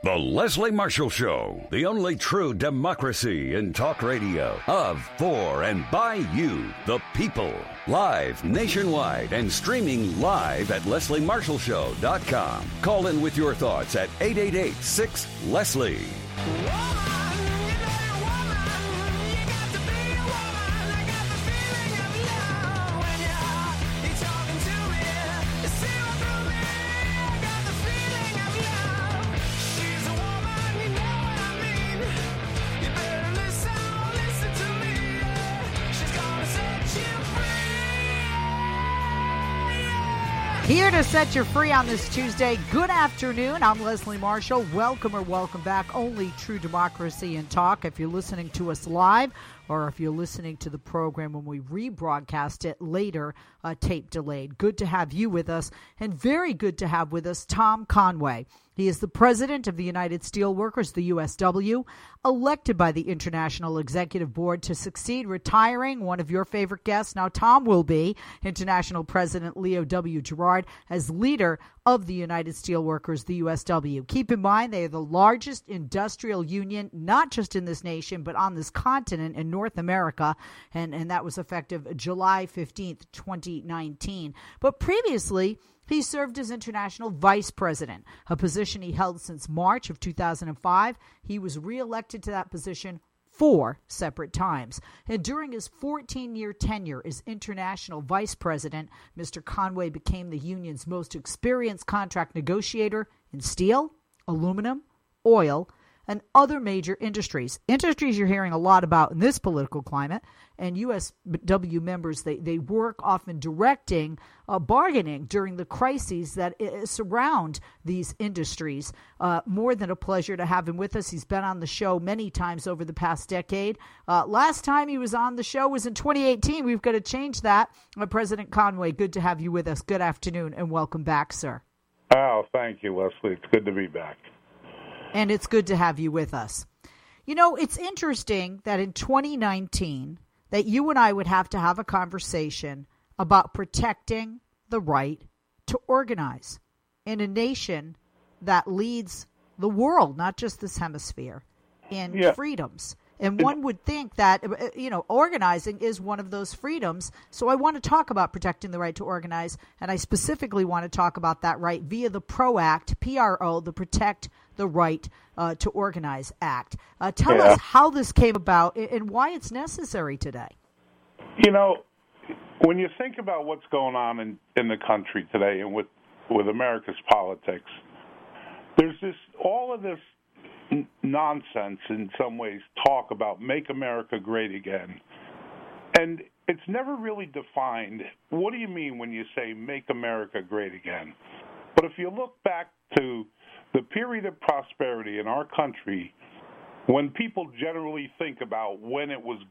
The Leslie Marshall Show, the only true democracy in talk radio, of, for, and by you, the people. Live nationwide and streaming live at lesliemarshallshow.com. Call in with your thoughts at 888-6-LESLIE. Here to set you free on this Tuesday. Good afternoon. I'm Leslie Marshall. Welcome or welcome back. Only true democracy and talk. If you're listening to us live or if you're listening to the program when we rebroadcast it later, tape delayed. Good to have you with us, and very good to have with us Tom Conway. He is the president of the United Steelworkers, the USW, elected by the International Executive Board to succeed retiring one of your favorite guests. Now, Tom will be International President Leo W. Gerard as leader of the United Steelworkers, the USW. Keep in mind, they are the largest industrial union, not just in this nation, but on this continent in North America, and that was effective July 15th, 2019. But previously, he served as international vice president, a position he held since March of 2005. He was reelected to that position 4 separate times. And during his 14-year tenure as international vice president, Mr. Conway became the union's most experienced contract negotiator in steel, aluminum, oil, and other major industries. Industries you're hearing a lot about in this political climate. And USW members, they work often directing bargaining during the crises that surround these industries. More than a pleasure to have him with us. He's been on the show many times over the past decade. Last time he was on the show was in 2018. We've got to change that. President Conway, good to have you with us. Good afternoon and welcome back, sir. Oh, thank you, Leslie. It's good to be back. And it's good to have you with us. You know, it's interesting that in 2019 that you and I would have to have a conversation about protecting the right to organize in a nation that leads the world, not just this hemisphere, in freedoms. And one would think that, organizing is one of those freedoms. So I want to talk about protecting the right to organize, and I specifically want to talk about that right via the PRO Act, PRO, the Protect the Right to Organize Act. Tell us how this came about and why it's necessary today. You know, when you think about what's going on in the country today and with America's politics, there's all of this nonsense in some ways, talk about make America great again. And it's never really defined. What do you mean when you say make America great again? But if you look back to the period of prosperity in our country, when people generally think about when it was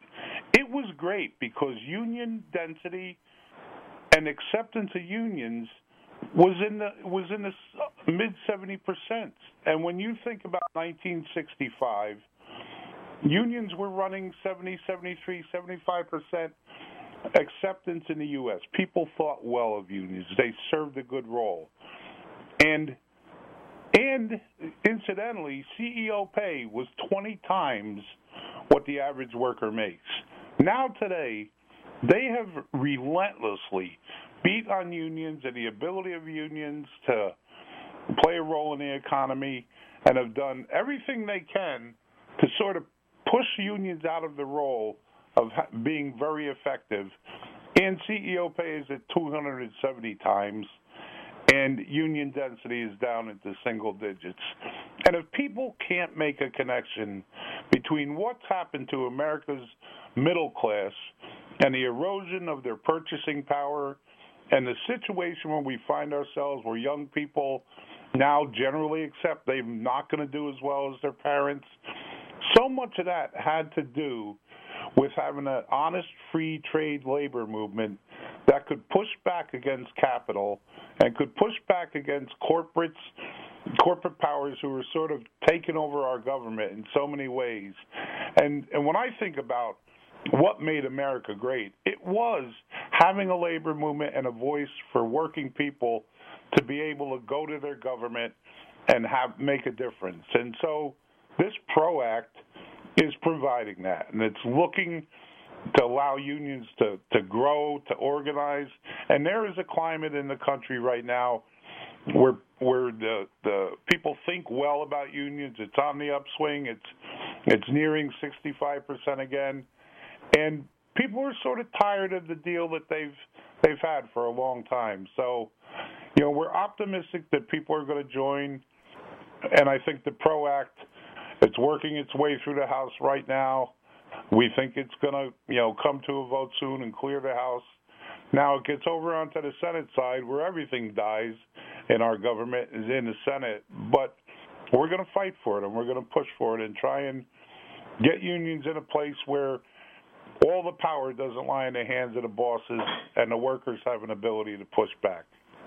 great because union density and acceptance of unions was in the mid 70%. And when you think about 1965, unions were running 70, 73, 75% acceptance in the U.S. People thought well of unions. They served a good role. And incidentally, CEO pay was 20 times what the average worker makes. Now today, they have relentlessly beat on unions and the ability of unions to play a role in the economy, and have done everything they can to sort of push unions out of the role of being very effective. And CEO pay is at 270 times, and union density is down into single digits. And if people can't make a connection between what's happened to America's middle class and the erosion of their purchasing power and the situation where we find ourselves where young people now generally accept they're not going to do as well as their parents, so much of that had to do with having an honest free trade labor movement that could push back against capital and could push back against corporate powers who were sort of taking over our government in so many ways. And when I think about what made America great, it was having a labor movement and a voice for working people to be able to go to their government and make a difference. And so this PRO Act is providing that, and it's looking to allow unions to grow, to organize. And there is a climate in the country right now where the people think well about unions. It's on the upswing. It's nearing 65% again, and people are sort of tired of the deal that they've had for a long time. So, we're optimistic that people are going to join, and I think the PRO Act, it's working its way through the House right now. We think it's going to, come to a vote soon and clear the House. Now it gets over onto the Senate side where everything dies in our government is in the Senate. But we're going to fight for it, and we're going to push for it and try and get unions in a place where all the power doesn't lie in the hands of the bosses and the workers have an ability to push back.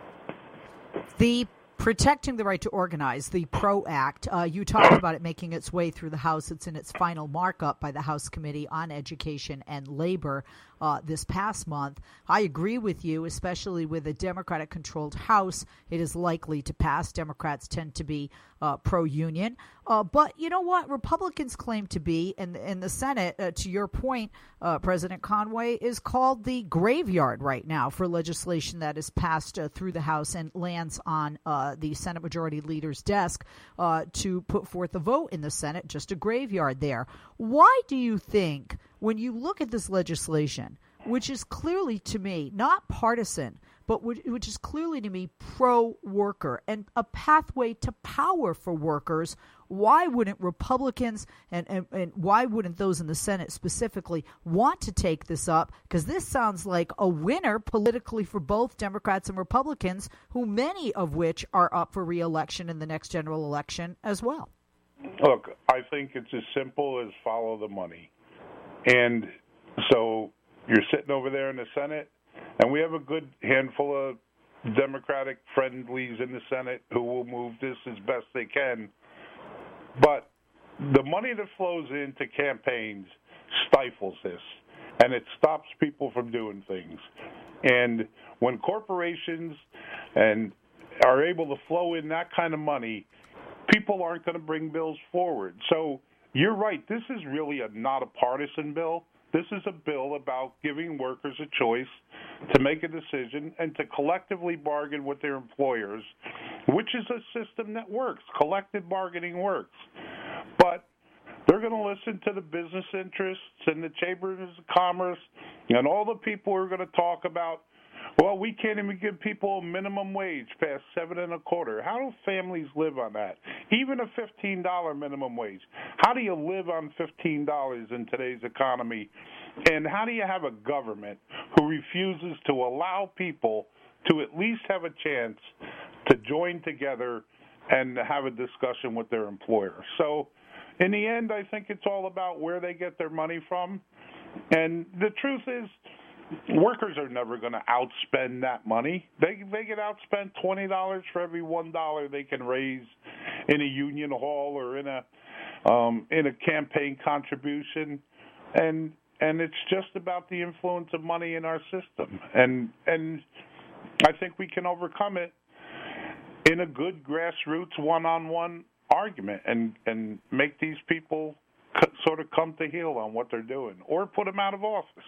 The Protecting the Right to Organize, the PRO Act, you talked about it making its way through the House. It's in its final markup by the House Committee on Education and Labor this past month. I agree with you, especially with a Democratic-controlled House. It is likely to pass. Democrats tend to be pro-union. But you know what? Republicans claim to be, and the Senate, to your point, President Conway, is called the graveyard right now for legislation that is passed through the House and lands on the Senate Majority Leader's desk to put forth a vote in the Senate, just a graveyard there. Why do you think, when you look at this legislation, which is clearly to me not partisan, but which is clearly to me pro-worker and a pathway to power for workers, why wouldn't Republicans and why wouldn't those in the Senate specifically want to take this up? Because this sounds like a winner politically for both Democrats and Republicans, who many of which are up for re-election in the next general election as well. Look, I think it's as simple as follow the money. And so you're sitting over there in the Senate, and we have a good handful of Democratic friendlies in the Senate who will move this as best they can. But the money that flows into campaigns stifles this, and it stops people from doing things. And when corporations are able to flow in that kind of money, people aren't going to bring bills forward. So you're right. This is really not a partisan bill. This is a bill about giving workers a choice to make a decision and to collectively bargain with their employers, which is a system that works. Collective bargaining works. But they're going to listen to the business interests and the chambers of commerce and all the people who are going to talk about, well, we can't even give people a minimum wage past $7.25. How do families live on that? Even a $15 minimum wage. How do you live on $15 in today's economy? And how do you have a government who refuses to allow people to at least have a chance to join together and have a discussion with their employer? So in the end, I think it's all about where they get their money from. And the truth is, workers are never going to outspend that money. They get outspent $20 for every $1 they can raise in a union hall or in a campaign contribution, and it's just about the influence of money in our system. And I think we can overcome it in a good grassroots one-on-one argument and make these people sort of come to heel on what they're doing or put them out of office.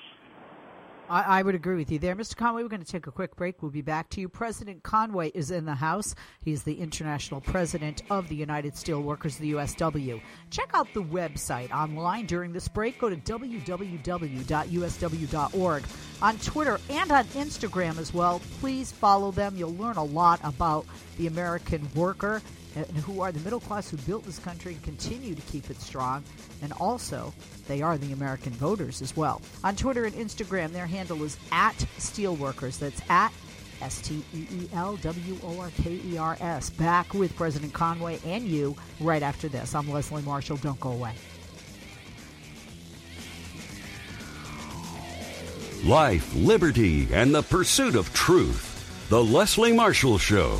I would agree with you there. Mr. Conway, we're going to take a quick break. We'll be back to you. President Conway is in the House. He's the international president of the United Steelworkers, the USW. Check out the website online during this break. Go to www.usw.org. On Twitter and on Instagram as well. Please follow them. You'll learn a lot about the American worker and who are the middle class who built this country and continue to keep it strong. And also, they are the American voters as well. On Twitter and Instagram, their handle is @Steelworkers. That's @SteelWorkers. Back with President Conway and you right after this. I'm Leslie Marshall. Don't go away. Life, liberty, and the pursuit of truth. The Leslie Marshall Show.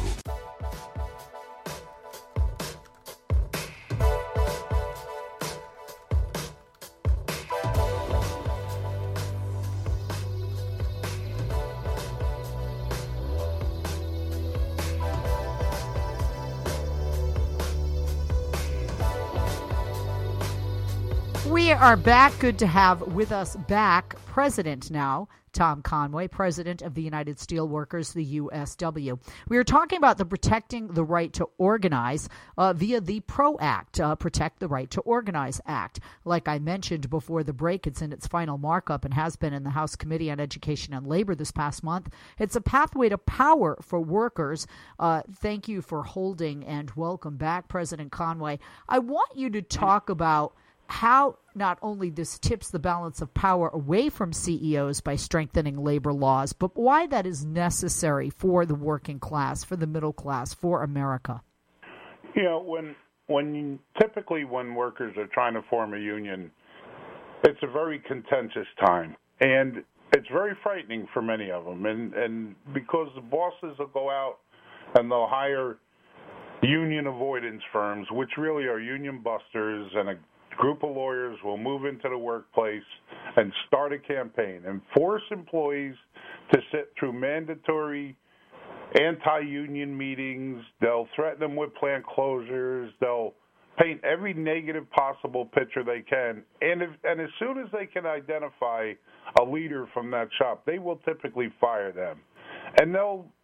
We are back. Good to have with us back President now, Tom Conway, President of the United Steelworkers, the USW. We are talking about the Protecting the Right to Organize via the PRO Act, Protect the Right to Organize Act. Like I mentioned before the break, it's in its final markup and has been in the House Committee on Education and Labor this past month. It's a pathway to power for workers. Thank you for holding and welcome back, President Conway. I want you to talk about how not only this tips the balance of power away from CEOs by strengthening labor laws, but why that is necessary for the working class, for the middle class, for America. You know, typically when workers are trying to form a union, it's a very contentious time, and it's very frightening for many of them. And because the bosses will go out and they'll hire union avoidance firms, which really are union busters, and a group of lawyers will move into the workplace and start a campaign and force employees to sit through mandatory anti-union meetings. They'll threaten them with plant closures. They'll paint every negative possible picture they can. And as soon as they can identify a leader from that shop, they will typically fire them. And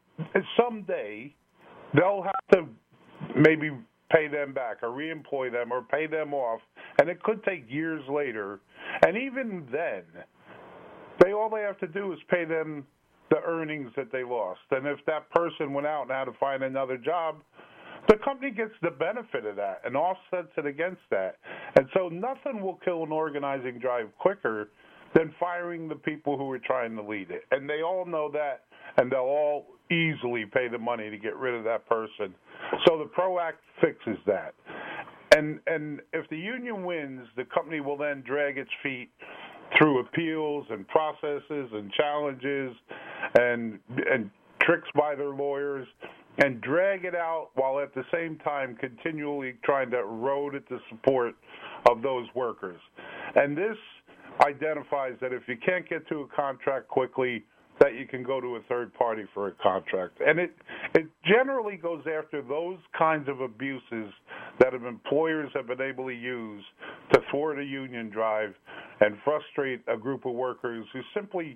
someday they'll have to maybe pay them back or reemploy them or pay them off, and it could take years later. And even then, all they have to do is pay them the earnings that they lost. And if that person went out and had to find another job, the company gets the benefit of that and offsets it against that. And so nothing will kill an organizing drive quicker than firing the people who are trying to lead it. And they all know that, and they'll all easily pay the money to get rid of that person. So the PRO Act fixes that. And if the union wins, the company will then drag its feet through appeals and processes and challenges and tricks by their lawyers and drag it out while at the same time continually trying to erode at the support of those workers. And this identifies that if you can't get to a contract quickly, that you can go to a third party for a contract. And it generally goes after those kinds of abuses that employers have been able to use to thwart a union drive and frustrate a group of workers who simply,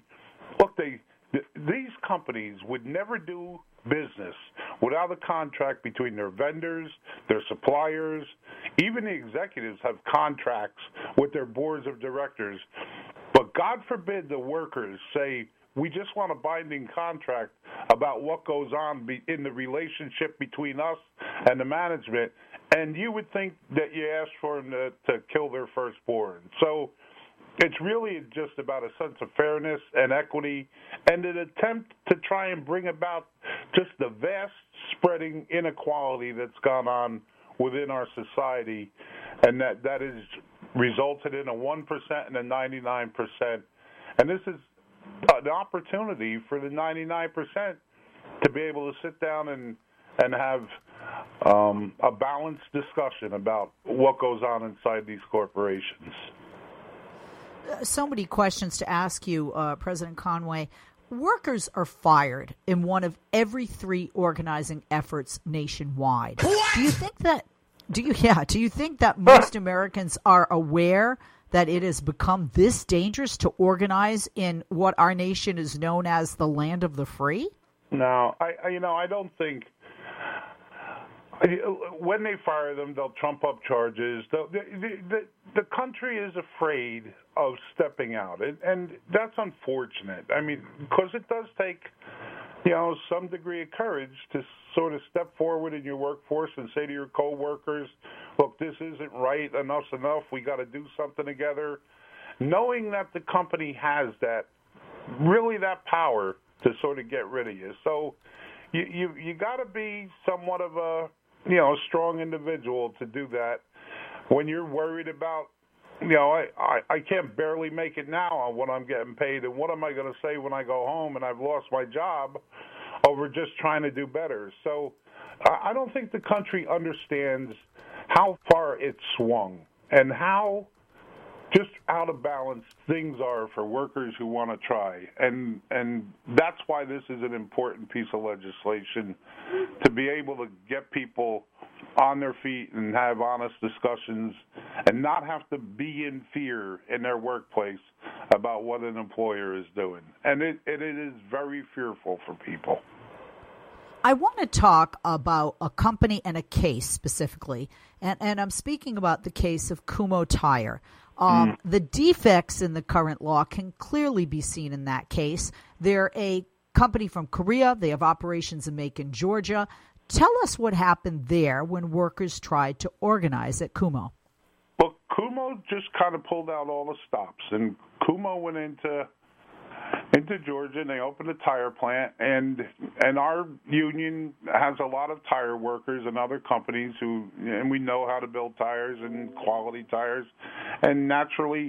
these companies would never do business without a contract between their vendors, their suppliers. Even the executives have contracts with their boards of directors. But God forbid the workers say, we just want a binding contract about what goes on in the relationship between us and the management. And you would think that you asked for them to kill their firstborn. So it's really just about a sense of fairness and equity and an attempt to try and bring about just the vast spreading inequality that's gone on within our society, and that has resulted in a 1% and a 99%. And this is an opportunity for the 99% to be able to sit down and have a balanced discussion about what goes on inside these corporations. So many questions to ask you, President Conway. Workers are fired in one of every 3 organizing efforts nationwide. What? Do you think that most Americans are aware that it has become this dangerous to organize in what our nation is known as the land of the free? No, I don't think. When they fire them, they'll trump up charges. The country is afraid of stepping out, and that's unfortunate. I mean, because it does take, some degree of courage to sort of step forward in your workforce and say to your coworkers, look, this isn't right, enough's enough, we got to do something together. Knowing that the company has that power to sort of get rid of you. So you got to be somewhat of a strong individual to do that when you're worried about, I can't barely make it now on what I'm getting paid, and what am I going to say when I go home and I've lost my job over just trying to do better. So I don't think the country understands how far it's swung and how just out of balance things are for workers who want to try. And that's why this is an important piece of legislation, to be able to get people on their feet and have honest discussions and not have to be in fear in their workplace about what an employer is doing. And it is very fearful for people. I want to talk about a company and a case specifically, and I'm speaking about the case of Kumho Tire. The defects in the current law can clearly be seen in that case. They're a company from Korea. They have operations in Macon, Georgia. Tell us what happened there when workers tried to organize at Kumho. Well, Kumho just kind of pulled out all the stops, and Kumho went into Georgia, and they opened a tire plant, and our union has a lot of tire workers and other companies and we know how to build tires and quality tires, and naturally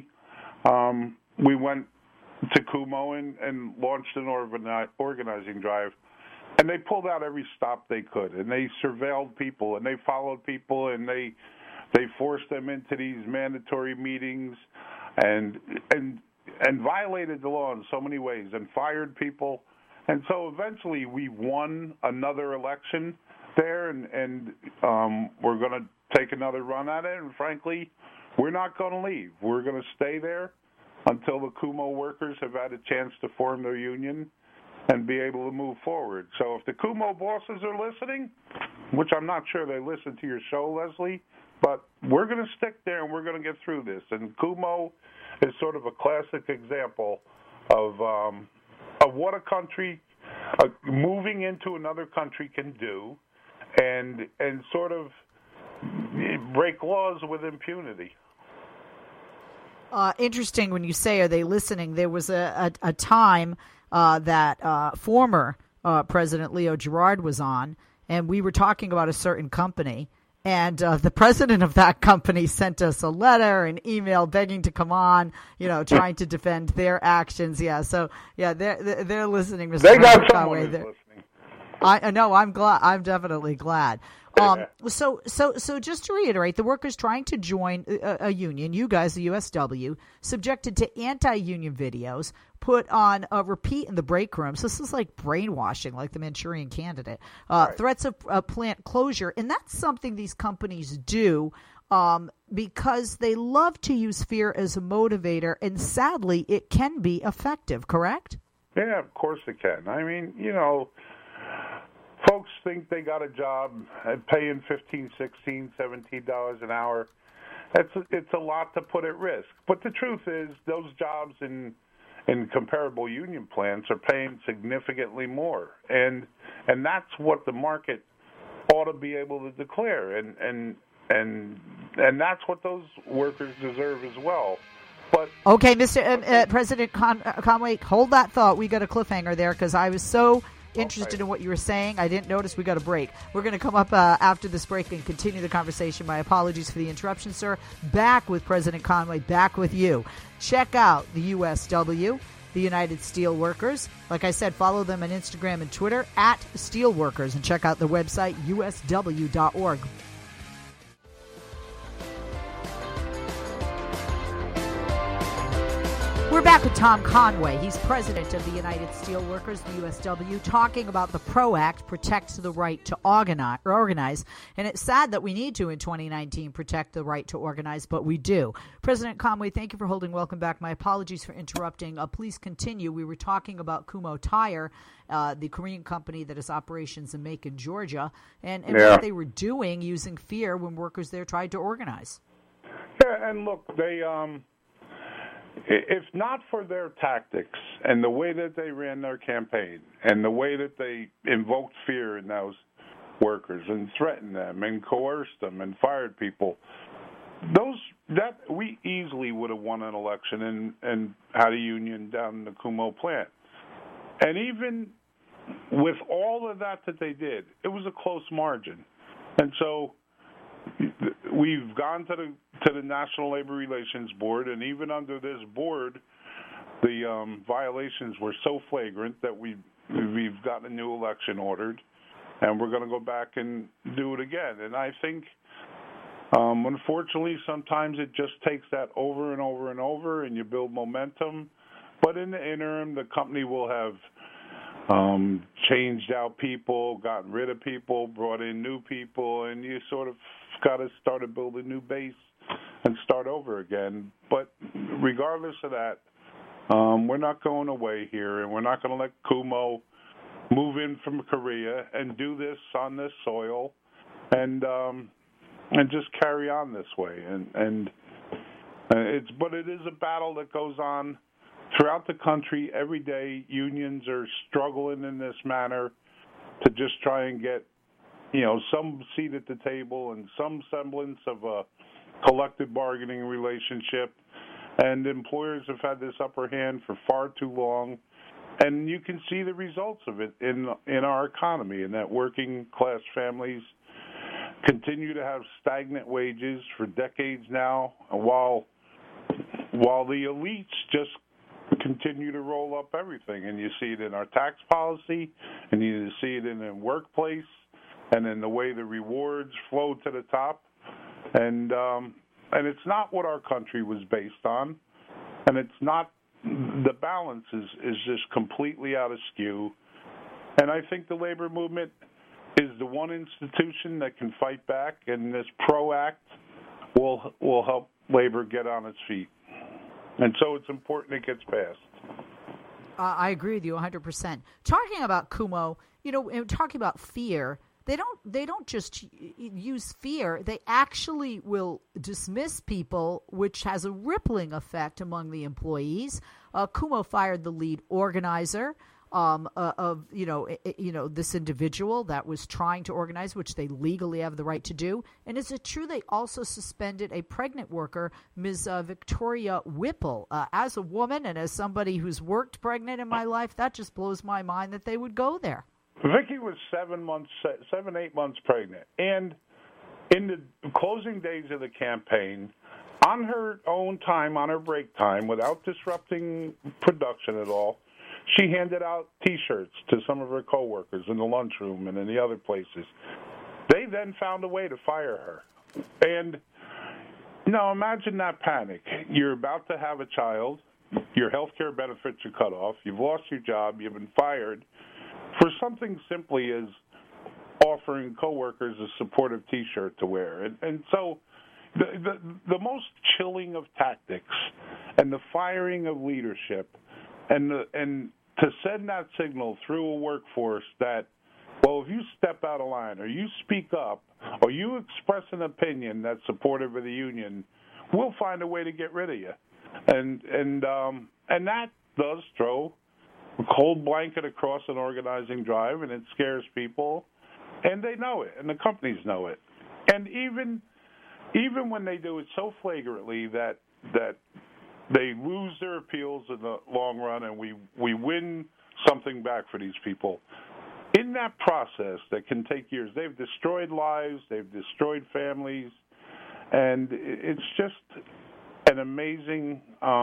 we went to Kumho and launched an organizing drive, and they pulled out every stop they could, and they surveilled people, and they followed people, and they forced them into these mandatory meetings and violated the law in so many ways and fired people. And so eventually we won another election there, and we're going to take another run at it. And frankly, we're not going to leave. We're going to stay there until the Kumho workers have had a chance to form their union and be able to move forward. So if the Kumho bosses are listening, which I'm not sure they listen to your show, Leslie, but we're going to stick there and we're going to get through this. And Kumho is sort of a classic example of what a country moving into another country can do, and sort of break laws with impunity. Interesting when you say, are they listening? There was a time that former President Leo Gerard was on, and we were talking about a certain company. And the president of that company sent us a letter, an email begging to come on, trying to defend their actions. Yeah, so they're listening. Mr. They got someone who's listening. I know. I'm glad. I'm definitely glad. So just to reiterate, the workers trying to join a union, you guys, the USW, subjected to anti-union videos, put on a repeat in the break rooms. This is like brainwashing, like the Manchurian Candidate. Right. Threats of plant closure, and that's something these companies do because they love to use fear as a motivator, and sadly, it can be effective. Correct? Yeah, of course it can. I mean, folks think they got a job paying $15, $16, $17 an hour. It's a lot to put at risk. But the truth is, those jobs in comparable union plants are paying significantly more, and that's what the market ought to be able to declare, and that's what those workers deserve as well. But okay, Mr. President Conway, hold that thought. We got a cliffhanger there because I was so interested in what you were saying. I didn't notice we got a break. We're going to come up after this break and continue the conversation. My apologies for the interruption, sir. Back with President Conway, back with you. Check out the USW, the United Steelworkers. Like I said, follow them on Instagram and Twitter at Steelworkers, and check out the website, usw.org. We're back with Tom Conway. He's president of the United Steelworkers, the USW, talking about the PRO Act protects the right to organize. And it's sad that we need to, in 2019, protect the right to organize, but we do. President Conway, thank you for holding. Welcome back. My apologies for interrupting. Please continue. We were talking about Kumho Tire, the Korean company that has operations in Macon, Georgia, and what they were doing using fear when workers there tried to organize. Yeah, and look, they if not for their tactics and the way that they ran their campaign and the way that they invoked fear in those workers and threatened them and coerced them and fired people, we easily would have won an election and had a union down in the Kumho plant. And even with all of that they did, it was a close margin. And so we've gone to the National Labor Relations Board, and even under this board, the violations were so flagrant that we've gotten a new election ordered, and we're going to go back and do it again. And I think, unfortunately, sometimes it just takes that over and over and over, and you build momentum. But in the interim, the company will have changed out people, gotten rid of people, brought in new people, and you sort of got to start to build a new base and start over again. But regardless of that, we're not going away here, and we're not going to let Kumo move in from Korea and do this on this soil, and just carry on this way. And it is a battle that goes on throughout the country. Every day, unions are struggling in this manner to just try and get, some seat at the table and some semblance of a collective bargaining relationship. And employers have had this upper hand for far too long. And you can see the results of it in our economy, in that working class families continue to have stagnant wages for decades now, while the elites just continue to roll up everything. And you see it in our tax policy, and you see it in the workplace, and in the way the rewards flow to the top. And it's not what our country was based on, and it's not. The balance is just completely out of skew. And I think the labor movement is the one institution that can fight back, and this PRO Act will help labor get on its feet. And so it's important it gets passed. I agree with you 100%. Talking about Kumo, talking about fear, they don't just use fear. They actually will dismiss people, which has a rippling effect among the employees. Kumo fired the lead organizer of this individual that was trying to organize, which they legally have the right to do. And is it true they also suspended a pregnant worker, Ms. Victoria Whipple? As a woman and as somebody who's worked pregnant in my life, that just blows my mind that they would go there. Vicky was 8 months pregnant, and in the closing days of the campaign, on her own time, on her break time, without disrupting production at all, she handed out T-shirts to some of her coworkers in the lunchroom and in the other places. They then found a way to fire her. And, imagine that panic. You're about to have a child. Your health care benefits are cut off. You've lost your job. You've been fired for something simply as offering coworkers a supportive T-shirt to wear. And so the most chilling of tactics and the firing of leadership and to send that signal through a workforce that, well, if you step out of line or you speak up or you express an opinion that's supportive of the union, we'll find a way to get rid of you. And that does throw a cold blanket across an organizing drive, and it scares people, and they know it, and the companies know it. And even when they do it so flagrantly that they lose their appeals in the long run, and we win something back for these people, in that process that can take years, they've destroyed lives, they've destroyed families, and it's just an amazing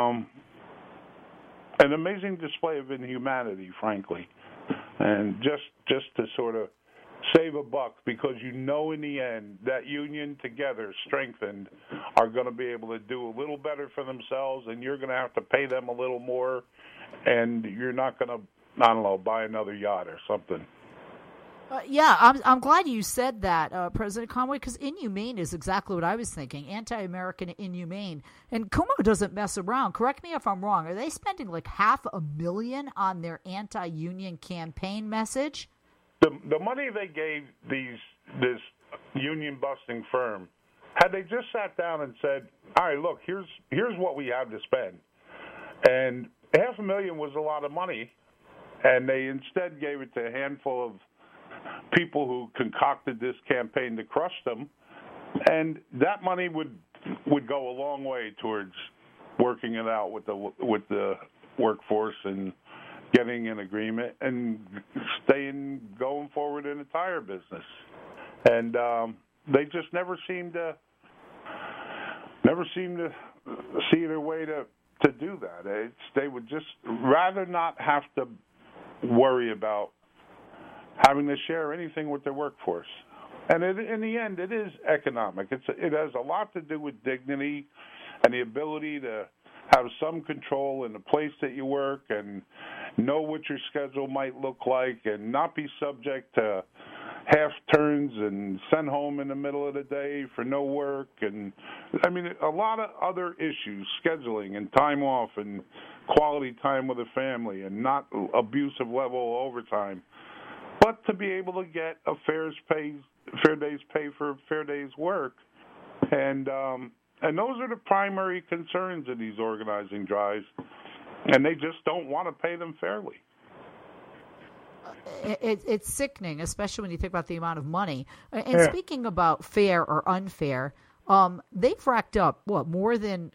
display of inhumanity, frankly, and just to sort of save a buck, because in the end that union together strengthened are going to be able to do a little better for themselves, and you're going to have to pay them a little more, and you're not going to, buy another yacht or something. I'm glad you said that, President Conway, because inhumane is exactly what I was thinking, anti-American, inhumane. And Kumo doesn't mess around. Correct me if I'm wrong. Are they spending like $500,000 on their anti-union campaign message? The money they gave this union-busting firm, had they just sat down and said, all right, look, here's what we have to spend. And $500,000 was a lot of money, and they instead gave it to a handful of people who concocted this campaign to crush them, and that money would go a long way towards working it out with the workforce and getting an agreement and going forward in the tire business. And they just never seem to see their way to do that. They would just rather not have to worry about having to share anything with their workforce. And in the end, it is economic. It has a lot to do with dignity and the ability to have some control in the place that you work and know what your schedule might look like, and not be subject to half turns and sent home in the middle of the day for no work. And I mean, a lot of other issues, scheduling and time off and quality time with the family and not abusive level overtime. But to be able to get a fair day's pay for a fair day's work. And those are the primary concerns of these organizing drives. And they just don't want to pay them fairly. It's sickening, especially when you think about the amount of money. And speaking about fair or unfair, they've racked up, more than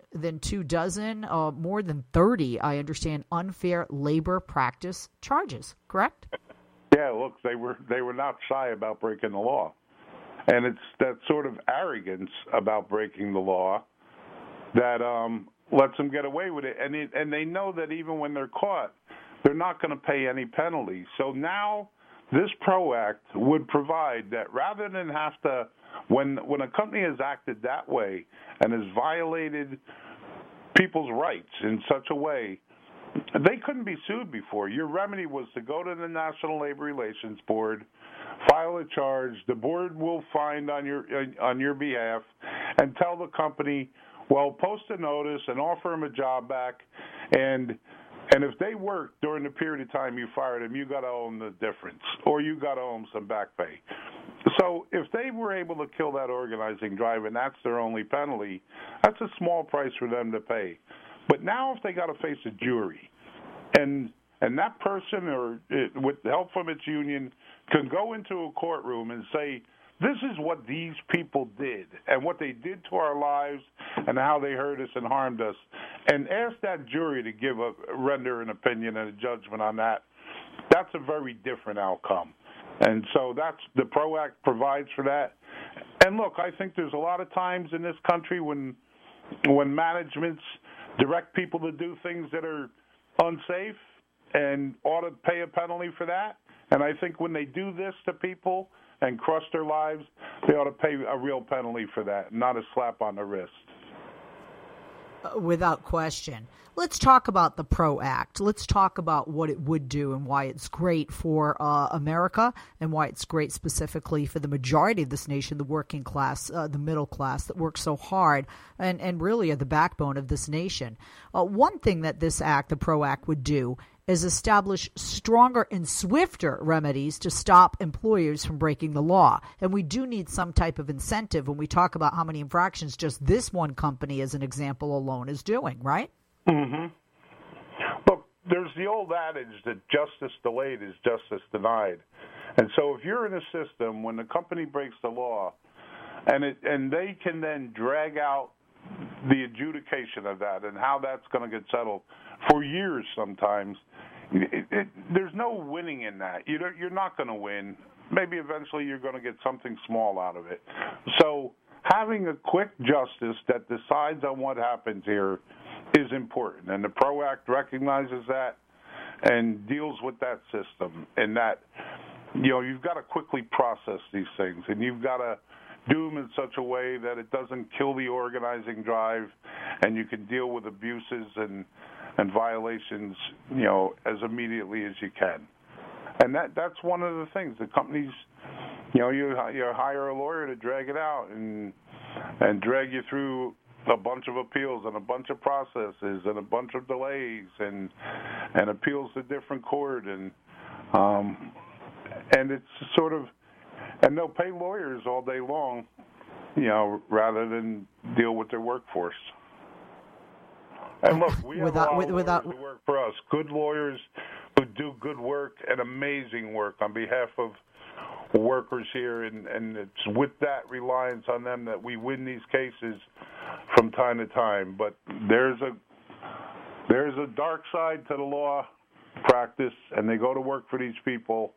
24, more than 30, I understand, unfair labor practice charges, correct? Yeah, look, they were not shy about breaking the law. And it's that sort of arrogance about breaking the law that lets them get away with it. And they know that even when they're caught, they're not going to pay any penalty. So now this PRO Act would provide that rather than have to, when a company has acted that way and has violated people's rights in such a way, they couldn't be sued before. Your remedy was to go to the National Labor Relations Board, file a charge. The board will find on your behalf and tell the company, well, post a notice and offer them a job back. And if they worked during the period of time you fired them, you got to owe them the difference, or you got to owe them some back pay. So if they were able to kill that organizing drive and that's their only penalty, that's a small price for them to pay. But now if they got to face a jury, and that person, or with help from its union, can go into a courtroom and say, this is what these people did and what they did to our lives and how they hurt us and harmed us, and ask that jury to render an opinion and a judgment on that, that's a very different outcome. And so that's the PRO Act provides for that. And look, I think there's a lot of times in this country when managements direct people to do things that are unsafe and ought to pay a penalty for that. And I think when they do this to people and crush their lives, they ought to pay a real penalty for that, not a slap on the wrist. Without question. Let's talk about the PRO Act. Let's talk about what it would do and why it's great for America and why it's great specifically for the majority of this nation, the working class, the middle class that works so hard and really are the backbone of this nation. One thing that this act, the PRO Act, would do is establish stronger and swifter remedies to stop employers from breaking the law. And we do need some type of incentive when we talk about how many infractions just this one company, as an example alone, is doing, right? Mm-hmm. Look, there's the old adage that justice delayed is justice denied. And so if you're in a system when the company breaks the law and they can then drag out the adjudication of that and how that's going to get settled for years sometimes, there's no winning in that. You're not going to win. Maybe eventually you're going to get something small out of it. So having a quick justice that decides on what happens here is important. And the PRO Act recognizes that and deals with that system. And that, you've got to quickly process these things. And you've got to do them in such a way that it doesn't kill the organizing drive, and you can deal with abuses and violations, as immediately as you can. And that's one of the things. The companies, you hire a lawyer to drag it out and drag you through a bunch of appeals and a bunch of processes and a bunch of delays and appeals to different court and it's sort of, and they'll pay lawyers all day long, rather than deal with their workforce. And look, we have a lot of lawyers who work for us, good lawyers who do good work and amazing work on behalf of workers here, and it's with that reliance on them that we win these cases from time to time. But there's a dark side to the law practice, and they go to work for these people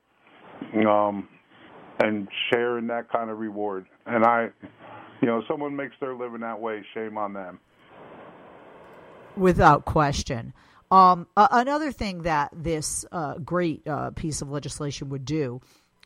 and share in that kind of reward. And someone makes their living that way, shame on them. Without question. Another thing that this great piece of legislation would do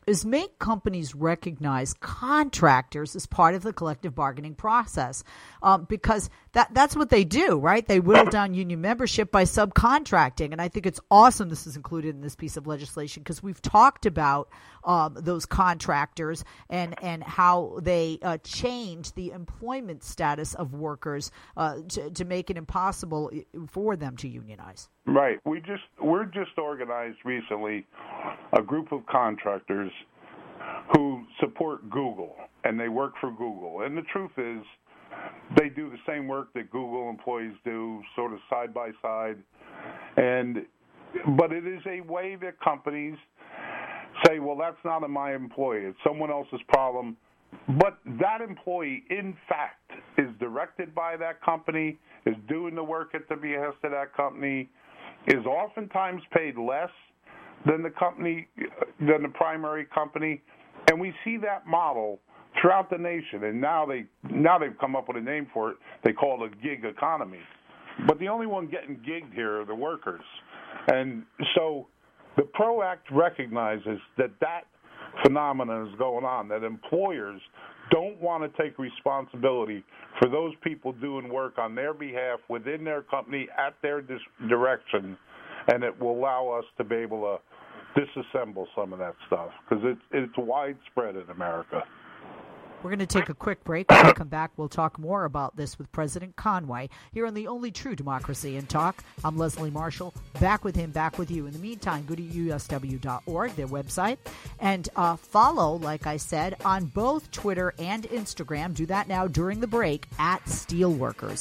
is make companies recognize contractors as part of the collective bargaining process, because that's what they do, right? They whittle down union membership by subcontracting. And I think it's awesome this is included in this piece of legislation, because we've talked about those contractors and how they change the employment status of workers to make it impossible for them to unionize. Right. We're just organized recently a group of contractors who support Google, and they work for Google. And the truth is, they do the same work that Google employees do, sort of side by side. But it is a way that companies say, well, that's not my employee, it's someone else's problem. But that employee, in fact, is directed by that company, is doing the work at the behest of that company, is oftentimes paid less than the primary company, and we see that model throughout the nation. And now they've come up with a name for it. They call it a gig economy. But the only one getting gigged here are the workers. And so the PRO Act recognizes that phenomenon is going on, that employers don't want to take responsibility for those people doing work on their behalf within their company at their direction, and it will allow us to be able to disassemble some of that stuff, because it's widespread in America. We're going to take a quick break. When we come back, we'll talk more about this with President Conway here on the only true Democracy in Talk. I'm Leslie Marshall. Back with him, back with you. In the meantime, go to usw.org, their website, and follow, like I said, on both Twitter and Instagram. Do that now during the break at Steelworkers,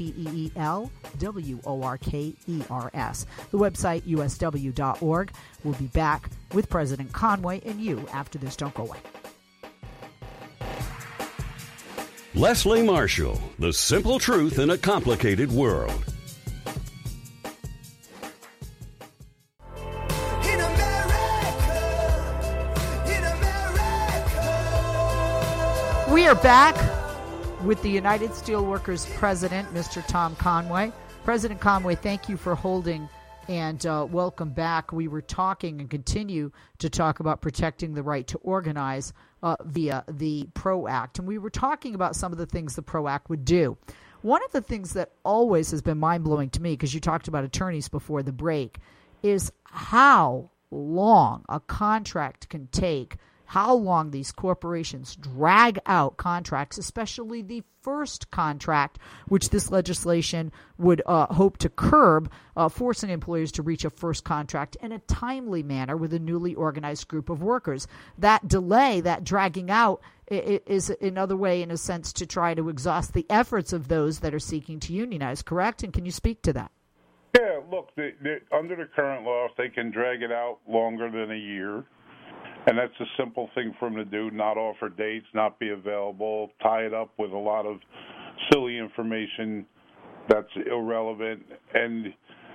STEELWORKERS. The website, usw.org. We'll be back with President Conway and you after this. Don't go away. Leslie Marshall, the simple truth in a complicated world. In America. We are back with the United Steelworkers President, Mr. Tom Conway. President Conway, thank you for holding and welcome back. We were talking and continue to talk about protecting the right to organize via the PRO Act. And we were talking about some of the things the PRO Act would do. One of the things that always has been mind-blowing to me, because you talked about attorneys before the break, is how long a contract can take, how long these corporations drag out contracts, especially the first contract, which this legislation would hope to curb, forcing employers to reach a first contract in a timely manner with a newly organized group of workers. That delay, that dragging out, is another way, in a sense, to try to exhaust the efforts of those that are seeking to unionize, correct? And can you speak to that? Yeah, look, under the current law, they can drag it out longer than a year. And that's a simple thing for them to do, not offer dates, not be available, tie it up with a lot of silly information that's irrelevant. And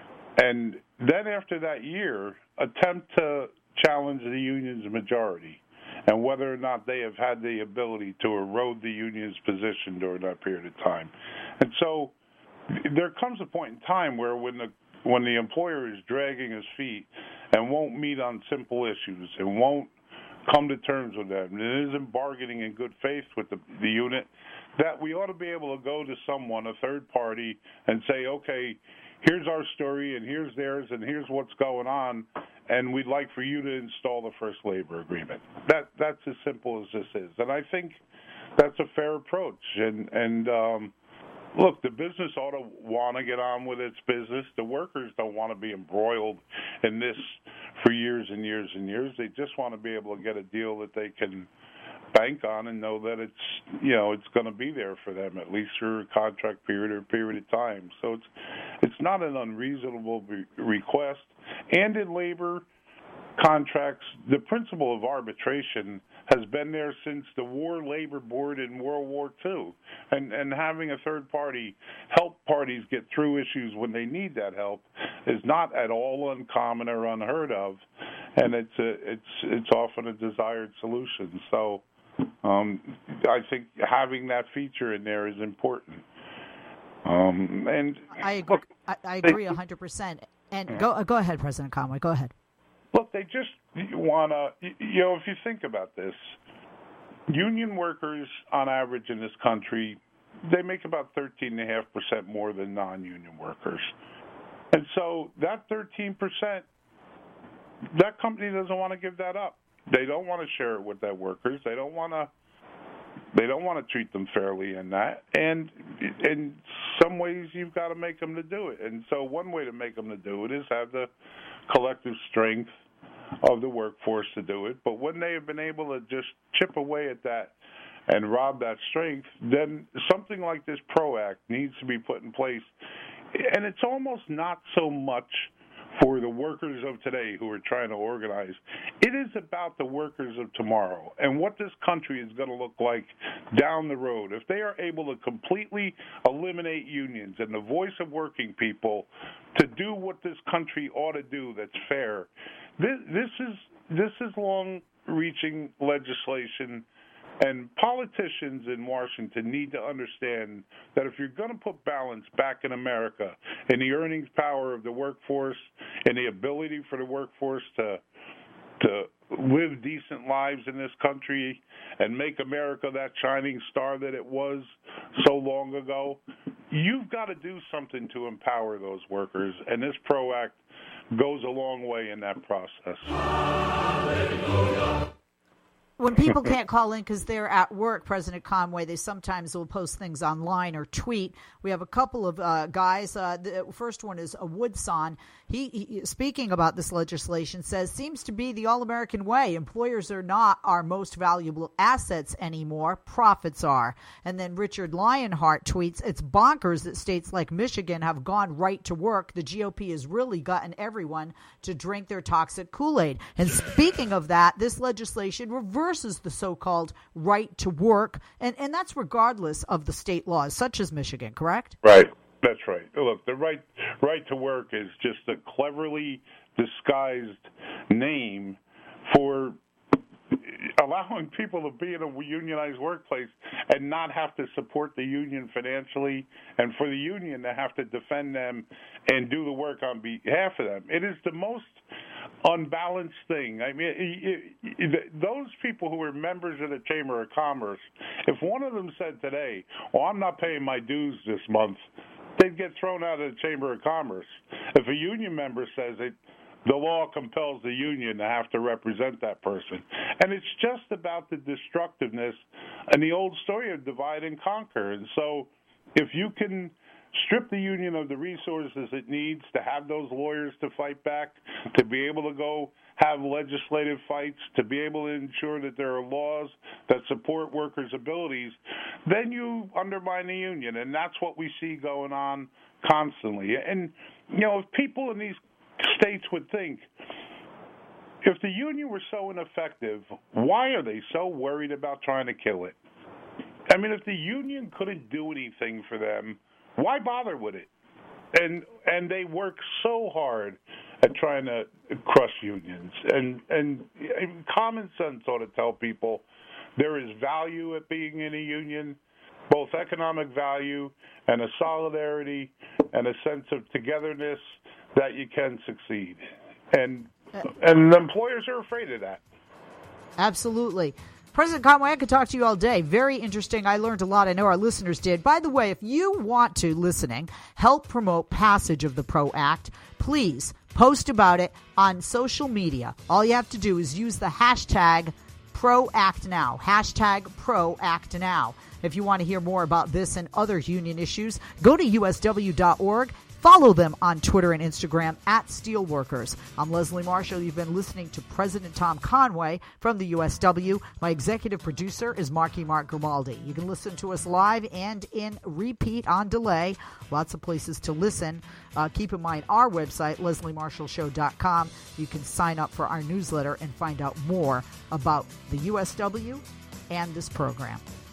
then after that year, attempt to challenge the union's majority and whether or not they have had the ability to erode the union's position during that period of time. And so there comes a point in time where when the employer is dragging his feet and won't meet on simple issues and won't come to terms with them, and isn't bargaining in good faith with the unit, that we ought to be able to go to someone, a third party, and say, okay, here's our story, and here's theirs, and here's what's going on, and we'd like for you to install the first labor agreement. That's as simple as this is. And I think that's a fair approach. And look, the business ought to want to get on with its business. The workers don't want to be embroiled in this for years and years and years. They just want to be able to get a deal that they can bank on and know that it's going to be there for them, at least through a contract period or a period of time. So it's not an unreasonable request. And in labor contracts, the principle of arbitration has been there since the War Labor Board in World War II. And having a third party help parties get through issues when they need that help is not at all uncommon or unheard of, and it's often a desired solution. So I think having that feature in there is important. And I agree 100%. And go ahead, President Conway. Go ahead. Look, they just want to, if you think about this, union workers on average in this country, they make about 13.5% more than non-union workers. And so that 13%, that company doesn't want to give that up. They don't want to share it with their workers. They don't want to treat them fairly in that. And in some ways, you've got to make them to do it. And so one way to make them to do it is have the collective strength of the workforce to do it. But when they have been able to just chip away at that and rob that strength, then something like this PRO Act needs to be put in place. And it's almost not so much for the workers of today who are trying to organize. It is about the workers of tomorrow and what this country is going to look like down the road. If they are able to completely eliminate unions and the voice of working people to do what this country ought to do that's fair, this is long-reaching legislation. And politicians in Washington need to understand that if you're going to put balance back in America in the earnings power of the workforce and the ability for the workforce to live decent lives in this country and make America that shining star that it was so long ago, you've got to do something to empower those workers. And this PRO Act goes a long way in that process. Hallelujah. When people can't call in because they're at work, President Conway, they sometimes will post things online or tweet. We have a couple of guys. The first one is Woodson. He speaking about this legislation, says, seems to be the all-American way. Employers are not our most valuable assets anymore. Profits are. And then Richard Lionheart tweets, it's bonkers that states like Michigan have gone right to work. The GOP has really gotten everyone to drink their toxic Kool-Aid. And speaking of that, this legislation reverses the so-called right to work, and that's regardless of the state laws, such as Michigan, correct? Right. That's right. Look, the right to work is just a cleverly disguised name for allowing people to be in a unionized workplace and not have to support the union financially, and for the union to have to defend them and do the work on behalf of them. It is the most unbalanced thing. I mean, those people who are members of the Chamber of Commerce, if one of them said today, well, I'm not paying my dues this month, they'd get thrown out of the Chamber of Commerce. If a union member says it, the law compels the union to have to represent that person. And it's just about the destructiveness and the old story of divide and conquer. And so if you can strip the union of the resources it needs to have those lawyers to fight back, to be able to go have legislative fights, to be able to ensure that there are laws that support workers' abilities, then you undermine the union. And that's what we see going on constantly. And, if people in these states would think, if the union were so ineffective, why are they so worried about trying to kill it? I mean, if the union couldn't do anything for them, why bother with it? And they work so hard at trying to crush unions. And common sense ought to tell people there is value at being in a union, both economic value and a solidarity and a sense of togetherness that you can succeed. And the employers are afraid of that. Absolutely. President Conway, I could talk to you all day. Very interesting. I learned a lot. I know our listeners did. By the way, if you want to, listening, help promote passage of the PRO Act, please post about it on social media. All you have to do is use the hashtag ProActNow, hashtag ProActNow. If you want to hear more about this and other union issues, go to usw.org. Follow them on Twitter and Instagram at Steelworkers. I'm Leslie Marshall. You've been listening to President Tom Conway from the USW. My executive producer is Mark Grimaldi. You can listen to us live and in repeat on delay. Lots of places to listen. Keep in mind our website, lesliemarshallshow.com. You can sign up for our newsletter and find out more about the USW and this program.